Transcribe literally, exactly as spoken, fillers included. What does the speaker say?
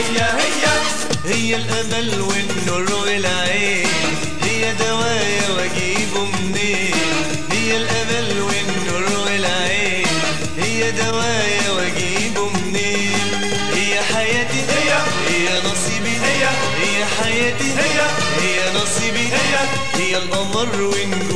هي هي هي الأمل والنور والعين، هي دوايا واجيبه منين؟ هي الأمل والنور والعين، هي دوايا واجيبه منين؟ هي حياتي هي هي نصيبي هي هي حياتي هي هي نصيبي هي هي القمر ونجوم